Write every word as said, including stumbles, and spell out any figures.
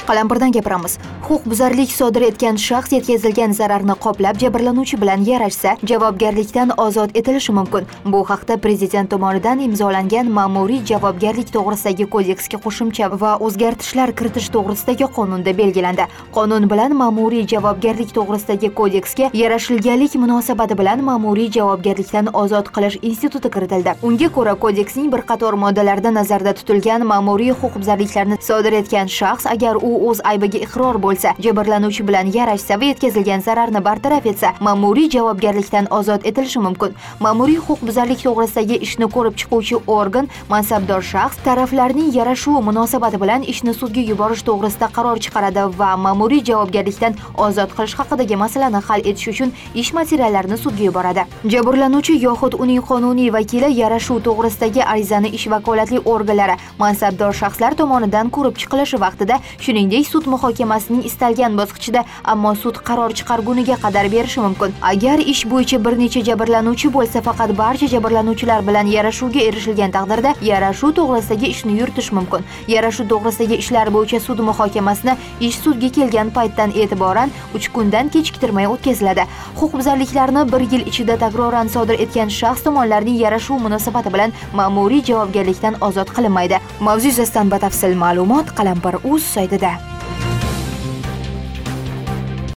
Qalampirdan gapiramiz. Huquqbuzarlik sodir etgan shaxs yetkazilgan zararni qoplab, jabrlanuvchi bilan yarashsa, javobgarlikdan ozod etilishi mumkin. Bu haqda Prezident tomonidan imzolangan Ma'muriy javobgarlik to'g'risidagi kodeksga qo'shimcha va o'zgartishlar kiritish to'g'risidagi qonunda belgilandi. Qonun bilan Ma'muriy javobgarlik to'g'risidagi kodeksga yarashilganlik munosabati bilan ma'muriy javobgarlikdan ozod qilish instituti kiritildi. Unga ko'ra, kodeksning bir qator moddalarida nazarda tutilgan ma'muriy huquqbuzarliklarni sodir etgan shaxs agar u o'z aybiga iqror bo'lsa, jabrlanuvchi bilan yarashsa va yetkazilgan zararni bartaraf etsa, ma'muriy javobgarlikdan ozod etilishi mumkin. Ma'muriy huquqbuzarlik to'g'risidagi ishni ko'rib chiquvchi organ mansabdor shaxs taraflarning yarashuvi munosabati bilan ishni sudga yuborish to'g'risida qaror chiqaradi va ma'muriy javobgarlikdan ozod qilish haqidagi masalani hal etish uchun ish materiallarini sudga yuboradi. Jabrlanuvchi yoxud uning qonuniy vakili yarashuv to'g'risidagi arizani ish vakolatli organlari mansabdor shaxslar tomonidan ko'rib chiqilishi vaqtida, shuningdek sud muhokamasining istalgan bosqichida, ammo sud qaror chiqarguniga qadar berishi mumkin. Agar ish bo'yicha bir necha jabrlanuvchi bo'lsa, faqat barcha jabrlanuvchilar bilan yarashuvga erishilgan taqdirda yarashuv to'g'risidagi ishni yuritish mumkin. Yarashuv to'g'risidagi ishlar bo'yicha sud muhokamasini ish sudga kelgan paytdan e'tiboran uch kundan kechiktirmay o'tkaziladi. Huquqbuzarliklarni bir yil ichida takroran sodir etgan shaxs tomonlarning yarashuv munosabati bilan ma'muriy javobgarlikdan ozod qilinmaydi. Mavzu yuzasidan batafsil ma'lumot Qalampir.uz saytida.